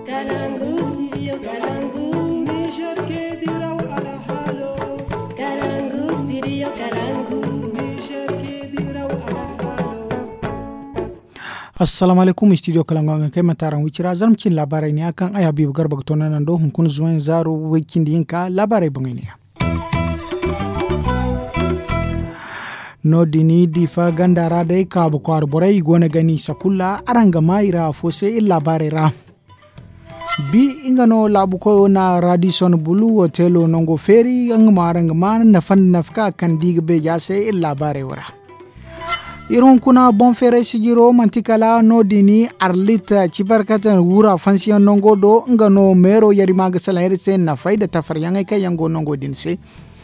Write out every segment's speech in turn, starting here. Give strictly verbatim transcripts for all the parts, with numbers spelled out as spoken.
Kalangu, studio Kalangu. Niger ke diraw ala halo. Kalangu, studio Kalangu. Niger ke diraw ala halo. Assalamu alaikum studio Kalangu an kai mataran wucira zarmcin labarai ne akan aya biyu garba tonan nan do hunkun zuwan zaro wikin dinka labarai bangane. No dini di fa gandara dai ka bu kwar borai gona gani sakulla aranga maira fose illa barera bi ingano labu ko na Radisson Blu hotelo nongo feri ang maranga man na fan nafka kan digbe jase illa barewara iron kuna bon fere sigiro mantikala no dini arlita cibarkatan wura fansiyan nongo do ngano mero yari maga salahir sen na faida tafaryanga kay yango nongo dinse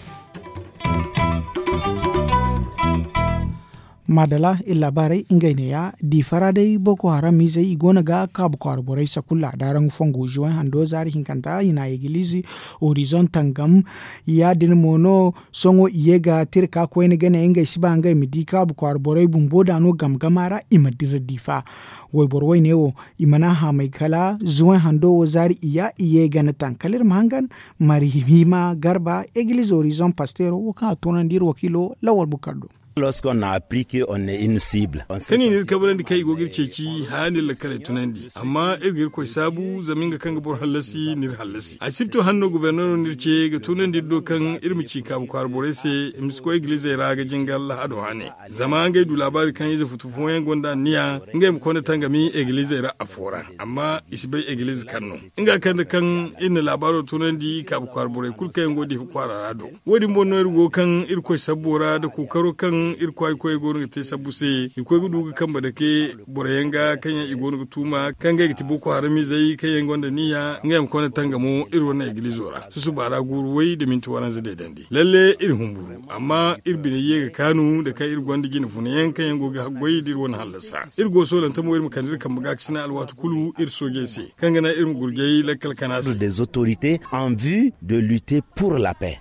madala illa bare ingaineya di faradai boko haram mizai igona ga kabu karborai sakulla darang fongo juan hando zari hinkanta ina igilizi horizon tangam ya din mono songo iyega tirka ko ene gane ingai siba ngai midi kabu karborai bumboda no gamgamara imadira difa woy borwai newo imana ha mai kala zuwan hando zari iya iyega na tankalir mahangan mari hima garba igilizi horizon pastero waka tonandir wakilo lawal bukardo. Lorsqu'on a appris qu'on est une cible. Kani ne kabaran da kai gogir ceci hani la kala tunandi amma irgir ko sabu zaminga kan gabor halasi nir halasi. A sipto hanno gouverneur nir ce ga tunandi do kan irmi ci ka kwar borese imsko iglize raga jingal la ado hane. Zama ngai du labari kan yize futu foyen gonda niya ngai mu kona tangami iglize ra afora amma isbai iglize kanno. Inga kan kan inna labaro tunandi ka kwar bore kulkay ngodi kwara rado. Wodi monno irgo kan irko sabora da kokaro kan irkwai koy gonu te sabuse ikoy gudu kan badake borayenga kanya igonu tuma kanga giti boko harami zai kayen gonda niya ngam kona tangamo irwo na iglizora susu bara guru wai da minti waran zade dandi lalle ir humburu amma irbine yega kanu da kai irgonda gina funayen kayen goga hagwai dirwo na halasa irgo solan tamo irmu kandir kan buga kisina alwatu kulu ir sogese kanga na irmu gurgei lakal kanasi des autorités en vue de lutter pour la paix.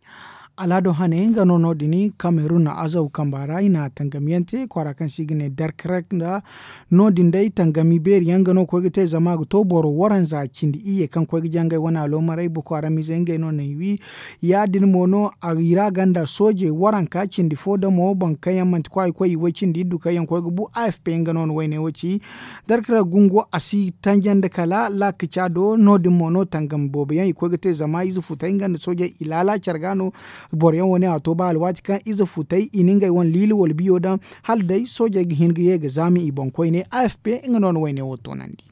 alado hane ngano no dini Cameroon na azau kambara ina tangamiyante kwara kan sigine darkrak da no dindai tangami ber yangano ko gite zama to boro waran za cindi iye kan ko gijangai wana lo marai bu kwara mi zenge no ne wi ya din mono agira ganda soje waran ka cindi foda mo ban kayan man kwai kwai wacin di du kayan ko bu A F P ngano no wayne waci darkrak gungo asi tanjande kala la kichado no din mono tangam bobe yan ko gite zama izu futai nganda soje ilala chargano boryan wani ato ba alwati kan iza futai ininga won lili wal biyo dan hal dai soja hingiye ga zami ibon koi ne A F P ingano no wayne woto nandi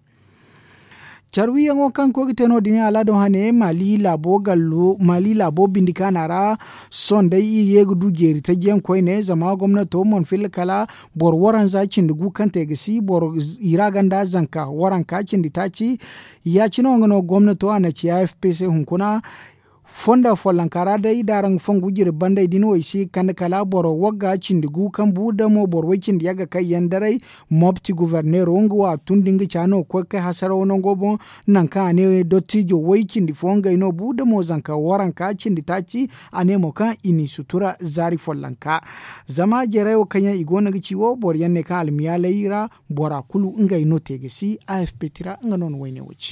charwi yango kan ko giteno dini ala do hane mali labo gallo mali labo bindika nara son dai yegu du jeri ta gen koi ne zama gwamnato mon fil kala bor waran za cindugu kan te gisi bor iraganda zanka waran ka cindi taci ya cino ngono gwamnato ana ci A F P se hunkuna fonda folankara dai darang fongu jir bandai dino isi kan kala boro wagga cindigu kan buda mo bor wicin yaga kai yandarai mopti gouverneur ongo wa tundingi chano ko kai hasaro nongo bon nan ka ne dottijo wicin di fonga ino buda mo zanka waran ka cindi taci ane mo kan ini sutura zari folanka zama jere kanya igona gichiwo bor yanne ka almiya leira bora kulu ngai no tegesi A F P tira nganon wayne wuci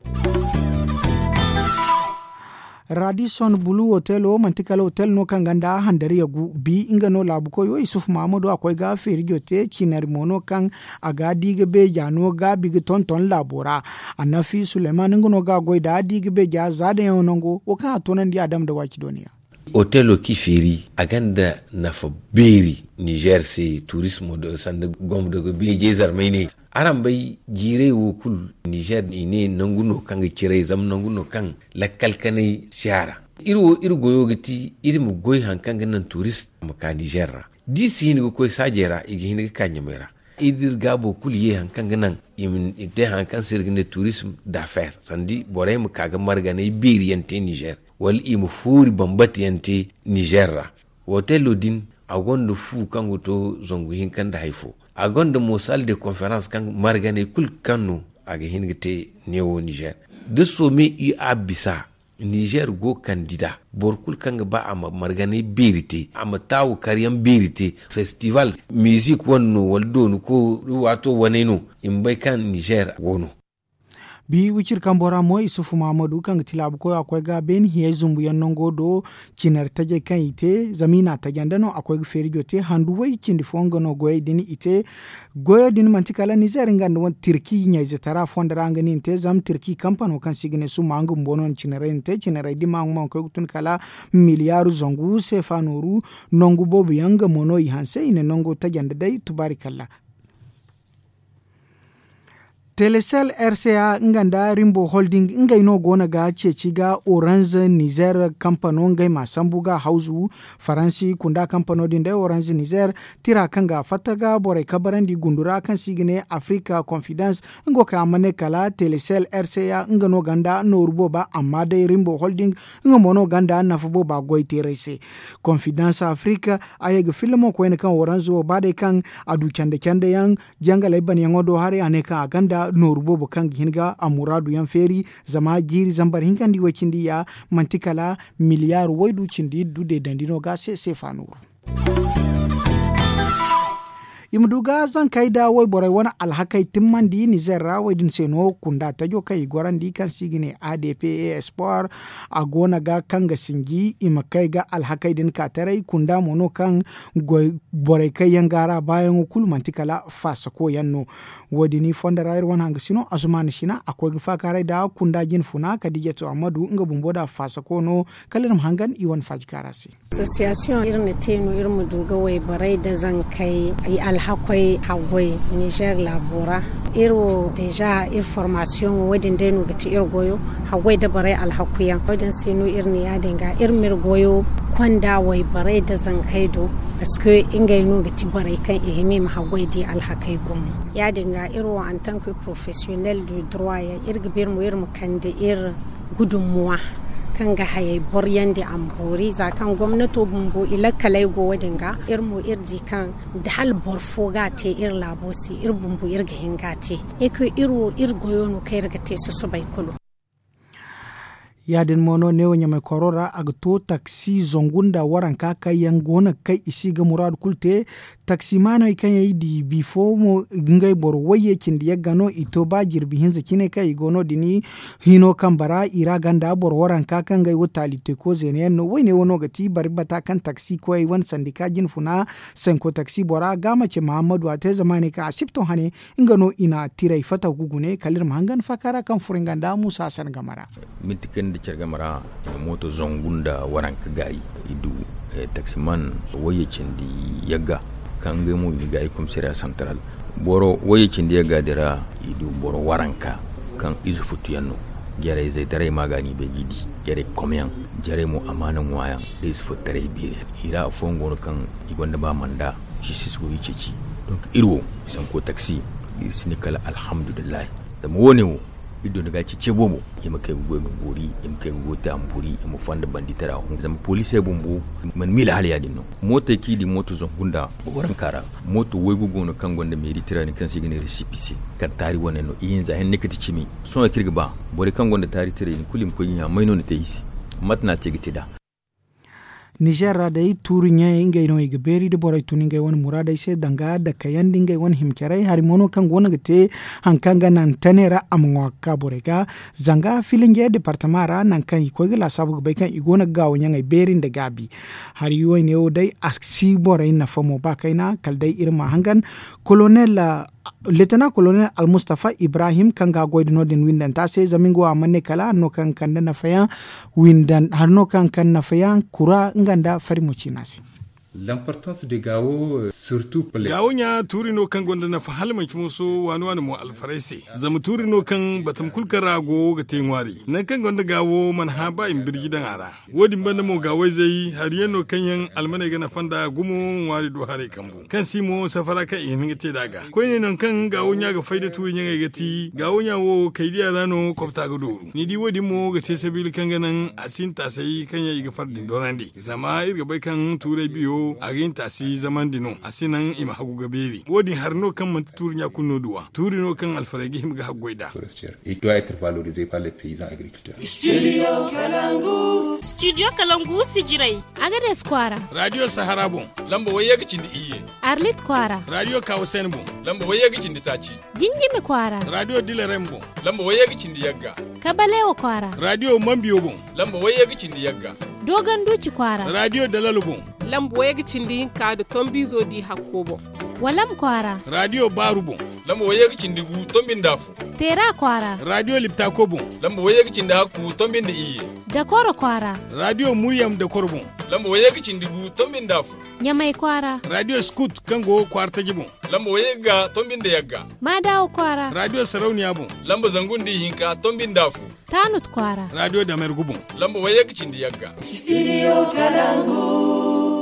Radisson Blu hotelo mantikala hotel no kanganda handari yagu bi ingano labuko yo Isuf Mamadou akoy ga ferigyote chinar mono kan aga dige be jano ga big tonton labora anafi Suleiman ngono ga goida dige be ja zade yonongo o ka tonan di adam da waki doniya hotelo kifiri aganda nafa beri Niger se tourisme de sande gomdo go beje zarmene aran bai jire wo kul Niger ine nanguno kanga kire zam nanguno kan lakkal kanai siara irwo irgo yogiti irmu goy hankanga nan tourist maka Niger disi ni ko sajera igi hin kanyamera idir gabo kul ye hankanga nan imin ide hankan sirgne tourisme d'affaires sandi bore mu kaga margane biri yante Niger wal imu furi bambati yante Niger hotel din agondo fu kango to zongu hin kanda haifo agondo mo salle de conférence kan margane kul kanu aga hingite newo Niger de somi i abisa Niger go kandida borkul kanga ba ama margane berite ama tawu karyan berite festival music wonno waldonu ko wato waneno imbai kan Niger wono bi wicir kambora mo isufu mamadu kan tilabu ko akwai ga ben hiye zumbu yan nongo do kinar taje kan ite zamina tajandano akwai ga ferigo te handu wai kindi fonga no goye dini ite goye dini mantikala Niger nganda won Turki nya zetara fondara ngani te zam Turki kampano kan sigine su mangu mbonon cinere te cinere di mangu man ko tun kala miliyaru zongu sefanuru nongu bobu yanga mono ihanse ine nongo tajanda dai tubarikalla. Telecel R C A nganda Rimbo Holding ngai no gona ga ceci ga Orange Niger kampano ngai masambu ga hauzu Faransi kunda kampano din da Orange Niger tira kanga fataga bore kabarandi gundura kan sigine Africa Confidence ngo ka amane kala Telecel R C A ngano ganda no rubo ba amma dai Rimbo Holding ngamono ganda nafubo ba goite rese Confidence Africa ayega filmo ko en kan Orange o bade kan adu chande chande yang jangala ibani yangodo hare aneka ganda norubo bokan hinga amuradu yan feri zama jiri zambar hinkandi wacindi ya mantikala miliyar waidu cindi dude dandino ga se se fanuru imduga zan kai da wai borai wani alhakai timmandi Niger rawai din seno kunda ta jo kai goran di kan sigine A D P A Sport a gona ga kanga singi imakai ga alhakai din ka tarai kunda mono kan borai kai yangara bayan kul mantikala fasa ko yanno wadini fonda rayar wan hanga sino azumani shina akwai fa karai da kunda jin funa Kadijatu Amadu nga bumboda fasa ko no kalinam hangan iwan fajikarasi association irin teno irin duga wai borai da zan kai ai hakwai hagwai Niger labora iro deja information wadin denu gati ir goyo hagwai da barai alhakuyan wadin sinu irni ya dinga irmir goyo kwanda wai barai da zan kaido aske inga no gati barai kan ihimi ma hagwai di alhakai gum ya dinga iro en tant que professionnel du droit ya irgbir mu irmu kande ir gudunmuwa kan ga hayai boryan da ambori za kan gwamnato bumbu ilakalai go wadinga irmu irji kan da hal borfo ga te ir labosi ir bumbu ir gahinga te eko irwo ir goyono kai raga te su bai kulu yadin mono newo nyame korora agto taxi zongunda waran kaka yang gona kai isi ga murad kulte taxi mano ikanya di before mo ngai bor waye kindi yagano ito ba jirbi hinza kine kai gono dini hino kambara ira ganda bor waran kaka ngai wotali te ko zene no wene wono gati barbata kan taxi ko ai wan sandika jin funa senko taxi bora gama ce Muhammadu ate zamane ka asipto hane ngano ina tirai fata gugune kalir mahangan fakara kan furinganda Musa San Gamara mintiken da cergamara moto zongunda waranka gai idu e taximan waye cindi yaga kan ga mu ni gai komisariya central boro waye cindi yaga dira idu boro waranka kan izu futu yanno gere zai tare magani be gidi gere komyan jare mu amanan waya da izu futu tare bi ira fongo kan igonda ba manda shi sisu yi cici donc irwo san ko taxi irsini kala alhamdulillah da mu wone mu ido daga ci bobo yima kai go gori yima kai go ta ampuri yima fanda banditara zama police bumbu man mila hal yadin no mota ki di moto zon gunda waran kara moto wai go no kan gonda meri tira ni kan sigi ne recipisi kan tari wonen no yin za hen ne kati cimi so kirga ba bore kan gonda tari tira ni kulim ko yin mai no ne tayisi matna ce gitida Niger da yi turu nya ingai no igberi de boray tuningai won murada ise danga da kayan dingai won himkerai hari mono kan gona gate hankanga nan tanera amwa ka borega zanga filinge departamara nan kan ko gila sabu bai kan igona gawo nya ngai berin da gabi hari yo ne o dai aksi boray na famo ba kaina kaldai irma hangan colonel Lieutenant Colonel Al-Mustafa Ibrahim kanga goydino den windan ta sai zamingo amanne kala no kan kan na fayan windan har no kan kan na fayan kura nganda farimuci nasi. L'importance de Gao, surtout pour les... Gao nya turino kan gonda na fahalman kimoso wani wani mo alfarese. Zamu turino kan batam kulkara go ga tengwari. Nan kan gonda Gao man haba in birgidan ara. Wodin banda mo Gao zai har yano kan yan almane ga na fanda gumo wari do hare kambu. Kan simo safara ka in ngate daga. Ko ne nan kan Gao nya ga faida turin yan ga ti. Gao nya wo kai dia rano kopta ga doru. Ni di wodin mo ga te sabil kan ganan asinta sai kan ya ga fardin donandi. Zama irga bai kan turai biyo radio agin tasi zaman dino asinan ima hagu gaberi wodi harno kan man turnya kunno duwa turino kan alfaregi himga hagoida il doit être valorisé par les paysans agriculteurs. Studio Kalangu Studio Kalangu sijirai Agades Kwara Radio Sahara bon lamba wayaga cindi iye Arlit Kwara Radio Kawsen bon lamba wayaga cindi tachi Jinjimi Kwara Radio Dilerem bon lamba wayaga cindi yagga Kabalewo Kwara Radio Mambio bon lamba wayaga cindi yagga Dogan Duci Kwara Radio Dalalu bon lamba wayaga cindi ka da tombizo di hakkobo Walam Kwara Radio Baru bon lamba wayaga cindi gu tombin dafu Tera Kwara Radio Liptako bon lamba wayaga cindi hakku tombin da iye Dakoro Kwara Radio Muriam da Korbon lamba wayaga cindi gu tombin dafu Nyamai Kwara Radio Scoot kango kwarta jibon lamba wayaga tombin da yagga Madawo Kwara Radio Sarauniya bon lamba zangundi hinka tombin dafu Tanut Kwara Radio Damergu bon lamba wayaga cindi yagga Studio Kalangu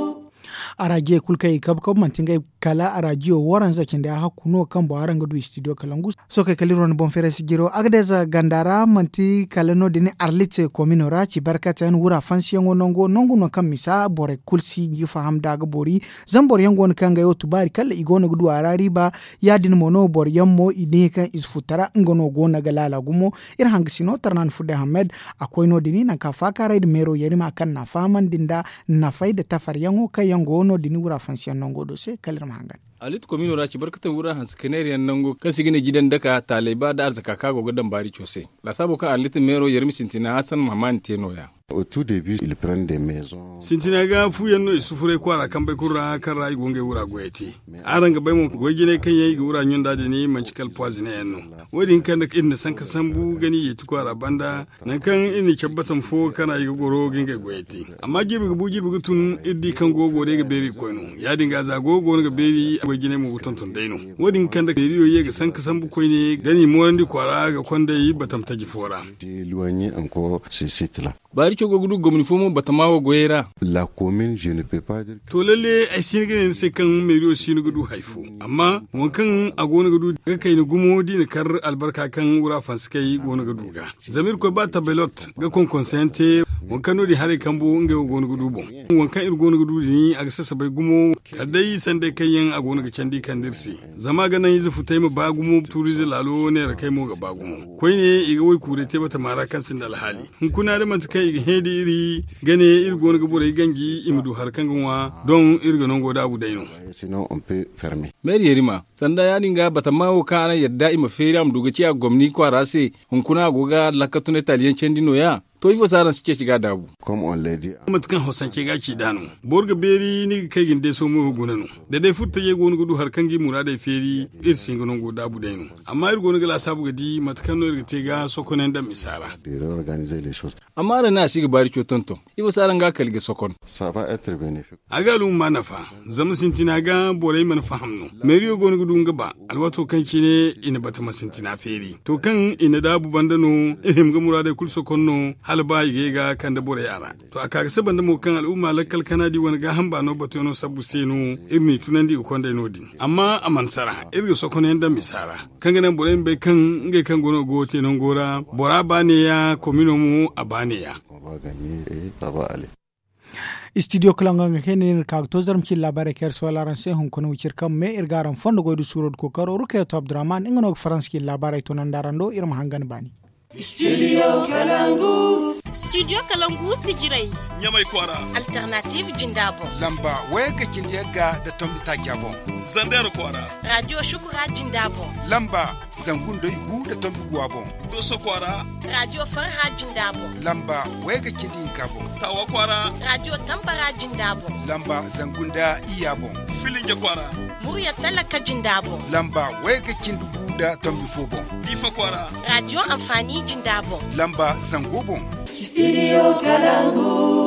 araje kulkai kabkab mantinga kala arajiyo waran zakin da hakuno kan bawaran gadu studio Kalangu so kai kaliron bon fere sigiro agdeza gandara manti kalano dini arlite kominora ci barkatan wura fansiyan nongo nongo no kan misa bore kulsi yi faham daga bori zambor yango on kan ga yo tubari kala igono gudu arari ba yadin mono bor yammo ine kan isfutara ngono gona galala gumo ir hangisino tarnan fude hamed akoy no dini na ka fakara de mero yerima kan na faman dinda na faida tafar yango kayango no dini wura fansiyan nongo do se kalir mahangan alit komino ra ci barkatan wura hans kanariyan nango kan sigine gidan daka talaiba da arzaka kago gadan bari chose la sabo ka alit mero yermi sintina hasan maman tenoya Au tout début, ils prennent des maisons. Sintinaga fuyenno isufure kwara kambe kurra karra igonge wura goyeti. Aranga baymo goyjine kanye wura nyonda de ni manchikal poisine enno. Wodin kan inna sanka sambu gani yeti kwara banda nan kan inni chabbatan fo kana yi goro ginge goyeti. Amma girbi bu girbi gutun iddi kan gogo de ga beri koyno. Ya dinga za gogo ga beri goyjine mu gutontun daino. Wodin kan da riyo ye ga sanka sambu koyne gani morandi kwara ga konda yi batam taji fora. Éloigné encore ce site-là. Bari chogo gudu gomni fomo batamawo goyera. La commune, je ne peux pas dire. To lalle ai sinigin sai kan meriyo sinu gudu haifu. Amma wankan a gona gudu ga kai ni gumo di ni kar albarka kan wura fanskai gona gudu ga. Zamir ko ba tabelot ga kon consente wankan no di hare kambo nga gona gudu bon. Wankan ir gona gudu ni a sasa bai gumo kadai sande kayan a gona ga candi kan dirsi. Zama ga nan yizu futai mu ba gumo turizi lalo ne ra kai mo ga ba gumo. Koi ne iga wai kure te bata mara kan sin da alhali. Hun kuna da mantukai iga hedi iri gane irgo ga bore gangi imdu harkan ganwa don irgo non goda bu daino sinon on peut fermer meri yerima sanda ya dinga batamawo kana yadda ima feri am duga ci a gomni ko arase hunkuna goga lakatune italien cendino ya to ifo saran suke shiga dabu comme on l'a dit matkan hosan ke gaci dano borga beri ni kai ginde so mu gunanu da dai futta ye gonu gudu harkan gi murada feri ir singonon goda bu daino amma irgo ga la sabu gadi matkan no irga tega sokonen da misara de organiser les choses amma na shiga bari cotonto ifo saran ga kalge sokon ça va être bénéfique agalu manafa zam sintina ga borai man fahamno meriyo gonu gudu ngaba alwato kan ne ina bata masintina feri to kan ina dabu bandano ihim ga murada kul sokonno halba yige ga kan da borai ara to aka ga saban da mu kan al'umma lakal kanadi wani ga hamba no bato no sabu senu irni tunandi ko konda nodi amma amansara irga sokonen da misara kan ganan borai be kan ngai kan gono gote non gora bora bane ya komino mu abane ya studio Kalanga henin kag tozarm ci labare ker so laran se hon kono wicir kam me irgaram fondo goydu surod ko karo ruke to abdurrahman ingano france ki labare to nan darando irma hangan bani Studio Kalangu Studio Kalangu sijirai Nyamai kwara Alternative Jindabo Lamba wega kindiyaga da tombi takyabo Zandero kwara Radio Shukura Jindabo Lamba zangundo igu da tombi guabo Doso kwara Radio Farha Jindabo Lamba wega kindi kabo Tawa kwara Radio Tambara Jindabo Lamba zangunda iyabo Filinge kwara Murya Talaka Jindabo Lamba wega kindu da tombi fobo Difa kwara Radio Amfani Jindabo Lamba zangobon Studio Kalangu